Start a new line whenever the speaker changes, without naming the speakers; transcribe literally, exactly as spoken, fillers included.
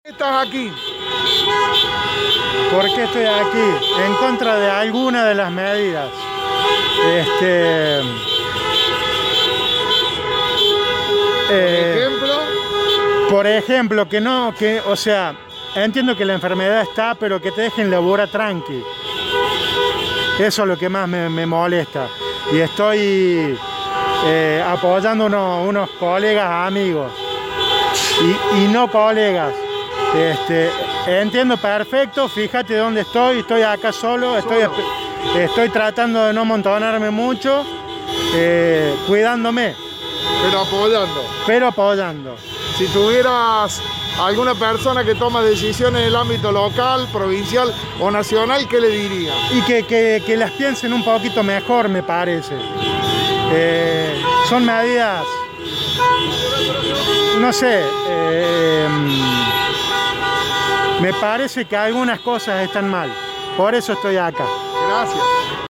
¿Estás aquí?
¿Por qué estoy aquí? En contra de alguna de las medidas. Este,
Por
eh,
ejemplo,
por ejemplo, que no, que, o sea, entiendo que la enfermedad está, pero que te dejen laburar tranqui. Eso es lo que más me, me molesta. Y estoy eh, apoyando unos, unos colegas, amigos, y, y no colegas. Este, entiendo perfecto, fíjate dónde estoy, estoy acá solo, estoy,
Solo.
estoy tratando de no montonarme mucho, eh, cuidándome,
pero apoyando.
pero apoyando.
Si tuvieras alguna persona que toma decisiones en el ámbito local, provincial o nacional, ¿qué le dirías?
Y que, que, que las piensen un poquito mejor, me parece. Eh, son medidas, no sé, eh, me parece que algunas cosas están mal. Por eso estoy acá.
Gracias.